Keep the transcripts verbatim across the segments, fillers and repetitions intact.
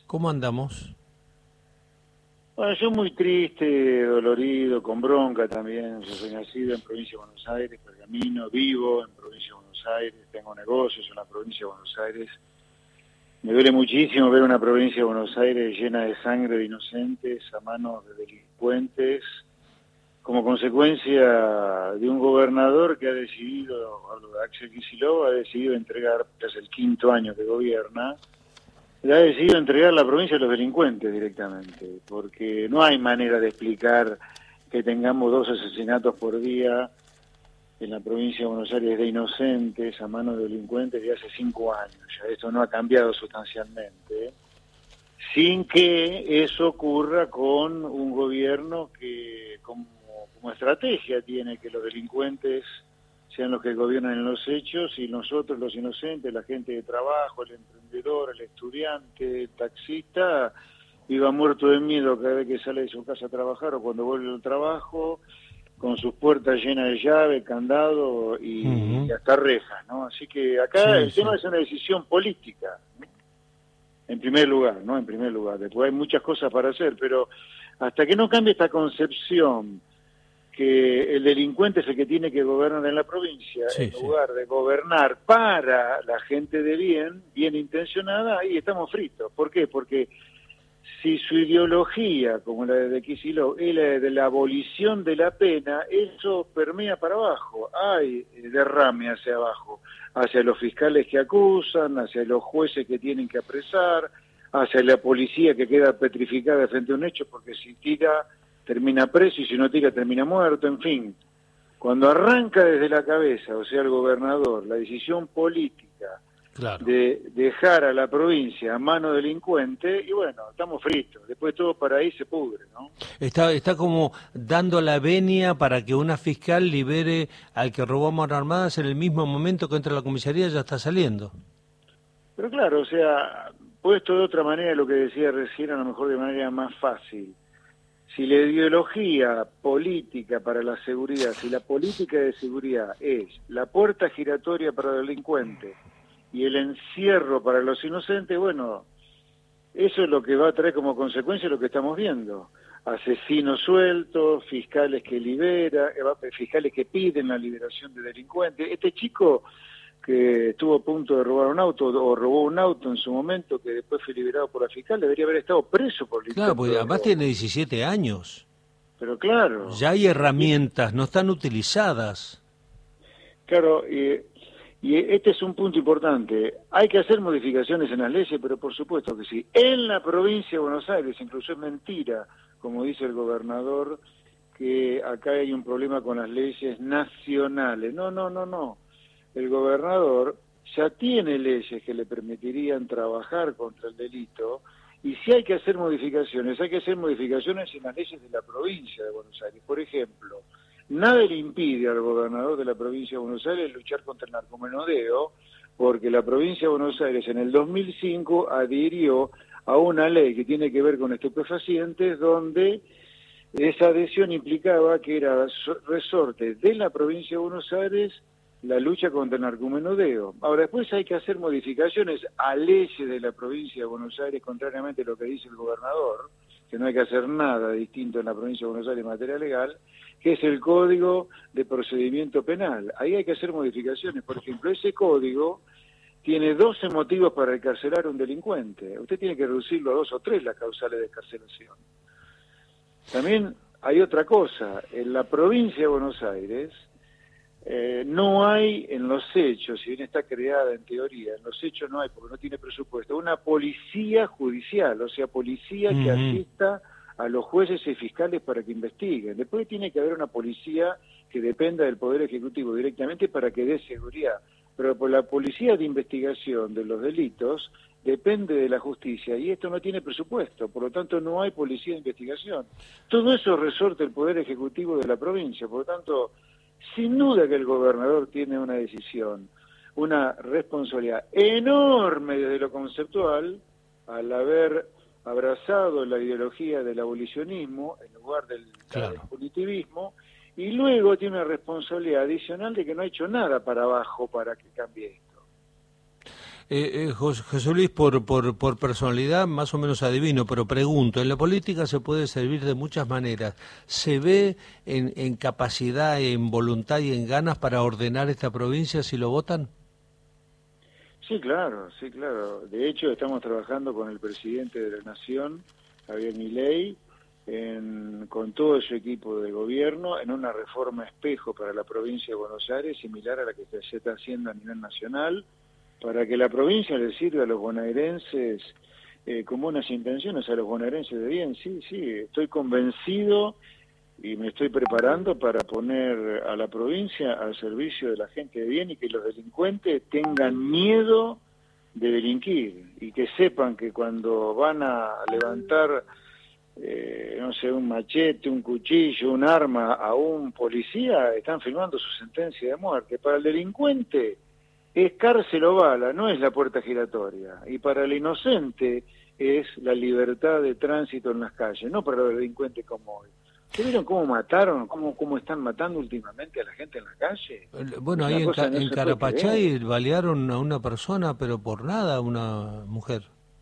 ¿Cómo andamos? Bueno, yo muy triste, dolorido, con bronca también. Yo soy nacido en provincia de Buenos Aires, Pergamino, vivo en provincia de Buenos Aires, tengo negocios en la provincia de Buenos Aires. Me duele muchísimo ver una provincia de Buenos Aires llena de sangre de inocentes a manos de delincuentes, como consecuencia de un gobernador que ha decidido, hablo de Axel Kicillof, ha decidido entregar, es el quinto año que gobierna, ha decidido entregar la provincia a los delincuentes directamente, porque no hay manera de explicar que tengamos dos asesinatos por día en la provincia de Buenos Aires de inocentes a manos de delincuentes de hace cinco años. Ya esto no ha cambiado sustancialmente, sin que eso ocurra con un gobierno que como, como estrategia tiene que los delincuentes sean los que gobiernan en los hechos y nosotros los inocentes, la gente de trabajo, el emprendedor, el estudiante, el taxista, viva muerto de miedo cada vez que sale de su casa a trabajar o cuando vuelve al trabajo, con sus puertas llenas de llave, candado y, uh-huh. y hasta rejas, ¿no? Así que acá sí, el sí. tema es una decisión política, ¿no? En primer lugar, ¿no? En primer lugar. Después hay muchas cosas para hacer, pero hasta que no cambie esta concepción que el delincuente es el que tiene que gobernar en la provincia, sí, en lugar sí. de gobernar para la gente de bien, bien intencionada, ahí estamos fritos. ¿Por qué? Porque si su ideología, como la de Kicillof, es la de la abolición de la pena, eso permea para abajo, hay derrame hacia abajo, hacia los fiscales que acusan, hacia los jueces que tienen que apresar, hacia la policía que queda petrificada frente a un hecho porque si tira termina preso y si no tira termina muerto, en fin. Cuando arranca desde la cabeza, o sea el gobernador, la decisión política claro. de dejar a la provincia a mano delincuente, y bueno, estamos fritos, después todo para ahí se pudre, ¿no? Está, está como dando la venia para que una fiscal libere al que robó a mano armadas en el mismo momento que entra a la comisaría ya está saliendo. Pero claro, o sea, puesto de otra manera lo que decía recién, a lo mejor de manera más fácil. Si la ideología política para la seguridad, si la política de seguridad es la puerta giratoria para los delincuentes y el encierro para los inocentes, bueno, eso es lo que va a traer como consecuencia lo que estamos viendo. Asesinos sueltos, fiscales que liberan, fiscales que piden la liberación de delincuentes. Este chico que estuvo a punto de robar un auto o robó un auto en su momento, que después fue liberado por la fiscal, debería haber estado preso por el Claro, porque además tiene diecisiete años. Pero claro. Ya hay herramientas, no están utilizadas. Claro, y, y este es un punto importante. Hay que hacer modificaciones en las leyes, pero por supuesto que sí. En la provincia de Buenos Aires, incluso es mentira, como dice el gobernador, que acá hay un problema con las leyes nacionales. No, no, no, no. El gobernador ya tiene leyes que le permitirían trabajar contra el delito y si hay que hacer modificaciones, hay que hacer modificaciones en las leyes de la provincia de Buenos Aires. Por ejemplo, nada le impide al gobernador de la provincia de Buenos Aires luchar contra el narcomenudeo porque la provincia de Buenos Aires en el dos mil cinco adhirió a una ley que tiene que ver con estupefacientes donde esa adhesión implicaba que era resorte de la provincia de Buenos Aires la lucha contra el narcomenudeo. Ahora, después hay que hacer modificaciones a leyes de la provincia de Buenos Aires, contrariamente a lo que dice el gobernador, que no hay que hacer nada distinto en la provincia de Buenos Aires en materia legal, que es el Código de Procedimiento Penal. Ahí hay que hacer modificaciones. Por ejemplo, ese código tiene doce motivos para encarcelar a un delincuente. Usted tiene que reducirlo a dos o tres las causales de excarcelación. También hay otra cosa. En la provincia de Buenos Aires, Eh, no hay en los hechos, si bien está creada en teoría, en los hechos no hay porque no tiene presupuesto, una policía judicial, o sea, policía que uh-huh. asista a los jueces y fiscales para que investiguen. Después tiene que haber una policía que dependa del Poder Ejecutivo directamente para que dé seguridad. Pero por la policía de investigación de los delitos depende de la justicia y esto no tiene presupuesto, por lo tanto no hay policía de investigación. Todo eso resorte el Poder Ejecutivo de la provincia, por lo tanto sin duda que el gobernador tiene una decisión, una responsabilidad enorme desde lo conceptual al haber abrazado la ideología del abolicionismo en lugar del, claro. del punitivismo y luego tiene una responsabilidad adicional de que no ha hecho nada para abajo para que cambie esto. Eh, eh, José, José Luis, por, por, por personalidad más o menos adivino, pero pregunto, en la política se puede servir de muchas maneras. ¿Se ve en, en capacidad, en voluntad y en ganas para ordenar esta provincia si lo votan? Sí, claro, sí, claro. De hecho, estamos trabajando con el presidente de la Nación, Javier Milei, en, con todo su equipo de gobierno, en una reforma espejo para la provincia de Buenos Aires, similar a la que se está haciendo a nivel nacional, para que la provincia le sirva a los bonaerenses eh, con buenas intenciones, a los bonaerenses de bien. Sí, sí, estoy convencido y me estoy preparando para poner a la provincia al servicio de la gente de bien y que los delincuentes tengan miedo de delinquir y que sepan que cuando van a levantar, eh, no sé, un machete, un cuchillo, un arma a un policía, están firmando su sentencia de muerte. Para el delincuente es cárcel o bala, no es la puerta giratoria. Y para el inocente es la libertad de tránsito en las calles, no para los delincuentes como hoy. ¿Se vieron cómo mataron, cómo, cómo están matando últimamente a la gente en la calle? Bueno, ahí en, ca no en Carapachay balearon a una persona, pero por nada, a una mujer.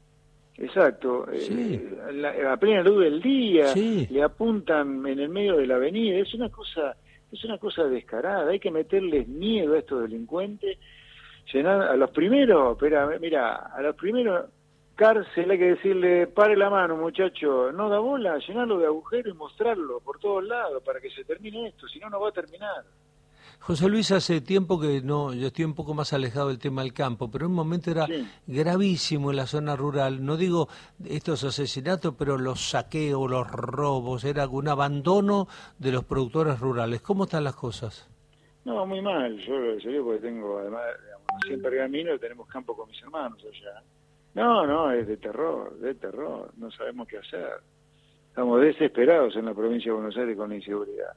Exacto. Sí. Eh, la, a plena luz del día, sí. le apuntan en el medio de la avenida. Es una cosa, es una cosa descarada. Hay que meterles miedo a estos delincuentes. Llenar a los primeros, espera, mira, a los primeros... cárcel, hay que decirle, pare la mano, muchacho, no da bola, llenarlo de agujero y mostrarlo por todos lados para que se termine esto, si no, no va a terminar. José Luis, hace tiempo que no, yo estoy un poco más alejado del tema del campo, pero en un momento era sí. gravísimo en la zona rural, no digo estos asesinatos, pero los saqueos, los robos, era un abandono de los productores rurales. ¿Cómo están las cosas? No, muy mal, yo lo digo porque tengo, además, digamos, en Pergamino tenemos campo con mis hermanos allá. No, no, es de terror, de terror, no sabemos qué hacer. Estamos desesperados en la provincia de Buenos Aires con la inseguridad.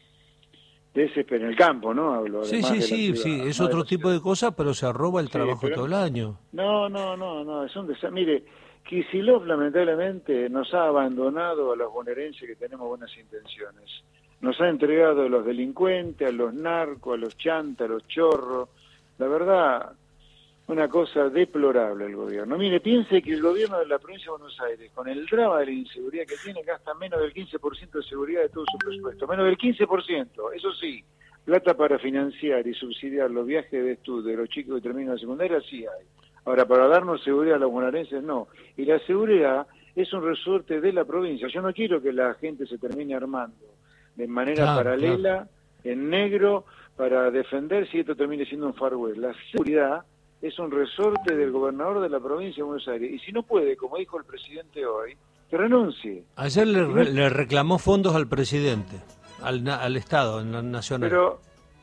Desesperados en el campo, ¿no? Hablo, sí, sí, sí, sí, es otro tipo de cosas, pero se roba el sí, trabajo pero... todo el año. No, no, no, no, es un desastre. Mire, Kicillof lamentablemente nos ha abandonado a los bonaerenses que tenemos buenas intenciones. Nos ha entregado a los delincuentes, a los narcos, a los chantas, a los chorros. La verdad... una cosa deplorable el gobierno. Mire, piense que el gobierno de la provincia de Buenos Aires, con el drama de la inseguridad que tiene, gasta menos del quince por ciento de seguridad de todo su presupuesto. Menos del quince por ciento. Eso sí, plata para financiar y subsidiar los viajes de estudio de los chicos que terminan la secundaria, sí hay. Ahora, para darnos seguridad a los bonaerenses, no. Y la seguridad es un resorte de la provincia. Yo no quiero que la gente se termine armando de manera ah, paralela, ah. en negro, para defender si esto termine siendo un Far West. La seguridad es un resorte del gobernador de la provincia de Buenos Aires. Y si no puede, como dijo el presidente hoy, que renuncie. Ayer le, re, le reclamó fondos al presidente, al, al Estado nacional. Pero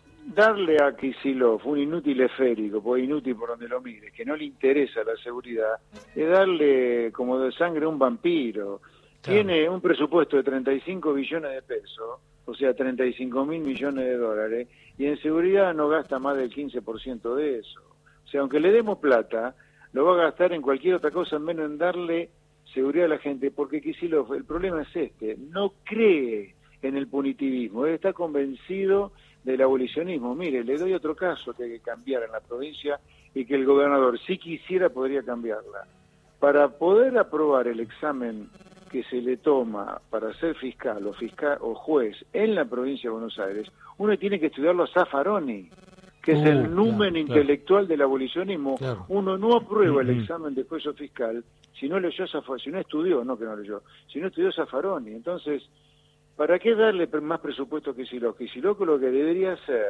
darle a Kicillof un inútil esférico, porque inútil por donde lo mires, que no le interesa la seguridad, es darle como de sangre a un vampiro. Claro. Tiene un presupuesto de treinta y cinco billones de pesos, o sea, treinta y cinco mil millones de dólares, y en seguridad no gasta más del quince por ciento de eso. O sea, aunque le demos plata, lo va a gastar en cualquier otra cosa, menos en darle seguridad a la gente, porque Kicillof, el problema es este, no cree en el punitivismo, él está convencido del abolicionismo. Mire, le doy otro caso que hay que cambiar en la provincia y que el gobernador, si quisiera, podría cambiarla. Para poder aprobar el examen que se le toma para ser fiscal o fiscal o juez en la provincia de Buenos Aires, uno tiene que estudiarlo a Zaffaroni, que es uh, el numen claro, intelectual claro. del abolicionismo. Claro. Uno no aprueba el examen de juez o fiscal si no leyó Zaffaroni, si no estudió, no que no leyó, si no estudió Zaffaroni. Entonces, ¿para qué darle más presupuesto que Kicillof? Kicillof lo que debería hacer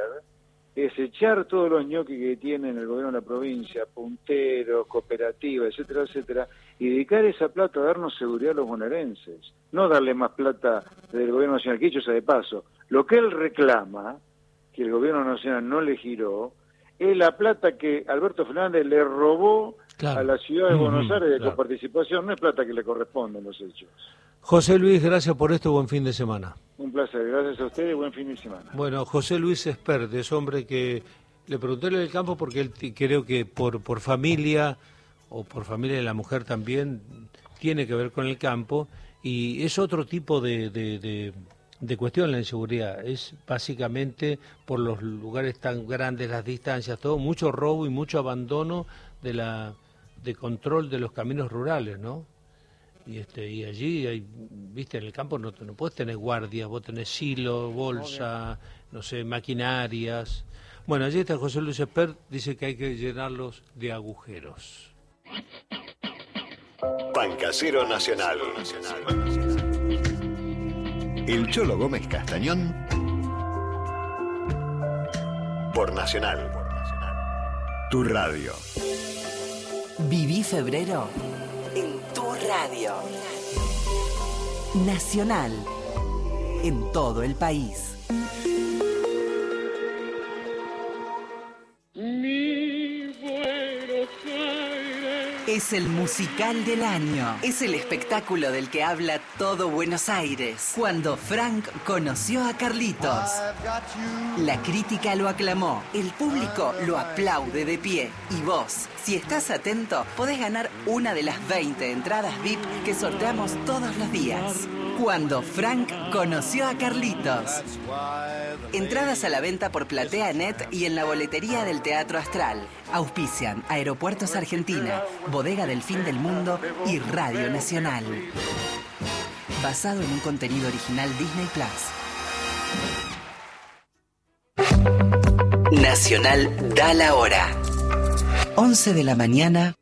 es echar todos los ñoquis que tiene en el gobierno de la provincia, punteros, cooperativas, etcétera, etcétera, y dedicar esa plata a darnos seguridad a los bonaerenses, no darle más plata del gobierno nacional, que hecho sea de paso. Lo que él reclama, que el gobierno nacional no le giró, es la plata que Alberto Fernández le robó claro. a la ciudad de Buenos Aires de claro. coparticipación, no es plata que le corresponde en los hechos. José Luis, gracias por esto, buen fin de semana. Un placer, gracias a ustedes, buen fin de semana. Bueno, José Luis Espert es hombre que le pregunté en el campo porque él creo que por, por familia, o por familia de la mujer también, tiene que ver con el campo, y es otro tipo de... de, de de cuestión la inseguridad, es básicamente por los lugares tan grandes, las distancias, todo, mucho robo y mucho abandono de la de control de los caminos rurales, ¿no? Y este y allí hay, viste, en el campo no, no puedes tener guardias, vos tenés silo, bolsa, no sé, maquinarias. Bueno, allí está José Luis Espert, dice que hay que llenarlos de agujeros. Pan Casero Nacional. El Cholo Gómez Castañón por Nacional. Tu radio. Viví febrero en tu radio. Nacional. En todo el país. Es el musical del año. Es el espectáculo del que habla todo Buenos Aires. Cuando Frank conoció a Carlitos. La crítica lo aclamó. El público lo aplaude de pie. Y vos, si estás atento, podés ganar una de las veinte entradas V I P que sorteamos todos los días. Cuando Frank conoció a Carlitos. Entradas a la venta por PlateaNet y en la boletería del Teatro Astral. Auspician Aeropuertos Argentina, Bodega del Fin del Mundo y Radio Nacional. Basado en un contenido original Disney Plus. Nacional da la hora. once de la mañana,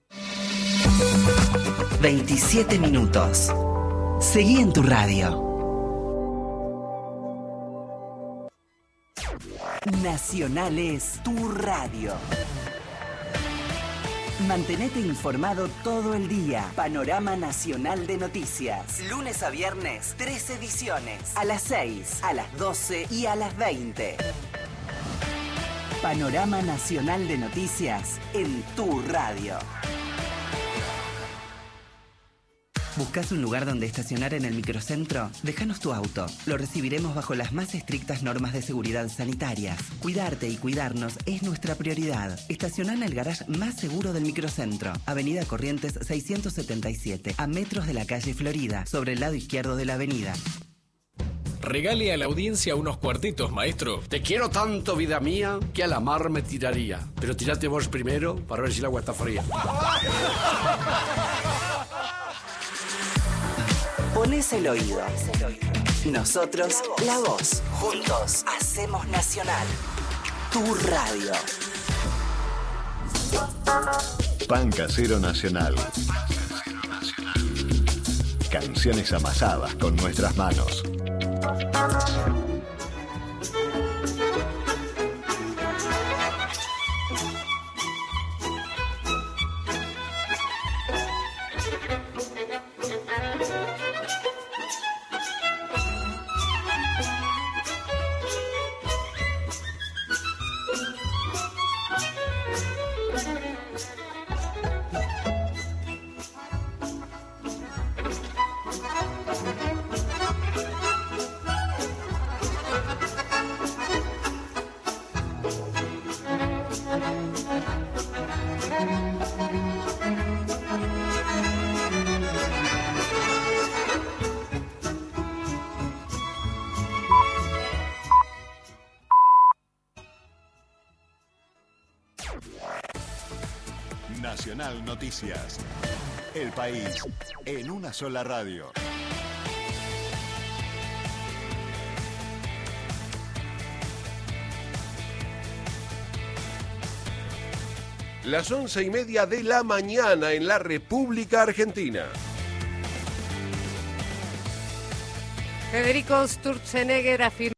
veintisiete minutos. Seguí en tu radio. Nacional es tu radio. Mantenete informado todo el día. Panorama Nacional de Noticias. Lunes a viernes, tres ediciones. A las seis, a las doce y a las veinte. Panorama Nacional de Noticias en tu radio. ¿Buscas un lugar donde estacionar en el microcentro? Déjanos tu auto. Lo recibiremos bajo las más estrictas normas de seguridad sanitarias. Cuidarte y cuidarnos es nuestra prioridad. Estacioná en el garage más seguro del microcentro. Avenida Corrientes seiscientos setenta y siete, a metros de la calle Florida, sobre el lado izquierdo de la avenida. Regale a la audiencia unos cuartitos, maestro. Te quiero tanto, vida mía, que a la mar me tiraría. Pero tirate vos primero para ver si el agua está fría. Pones el oído. Nosotros, la voz. Juntos, hacemos Nacional. Tu radio. Pan Casero Nacional. Canciones amasadas con nuestras manos. Nacional Noticias. El país en una sola radio. Las once y media de la mañana en la República Argentina. Federico Sturzenegger afirmó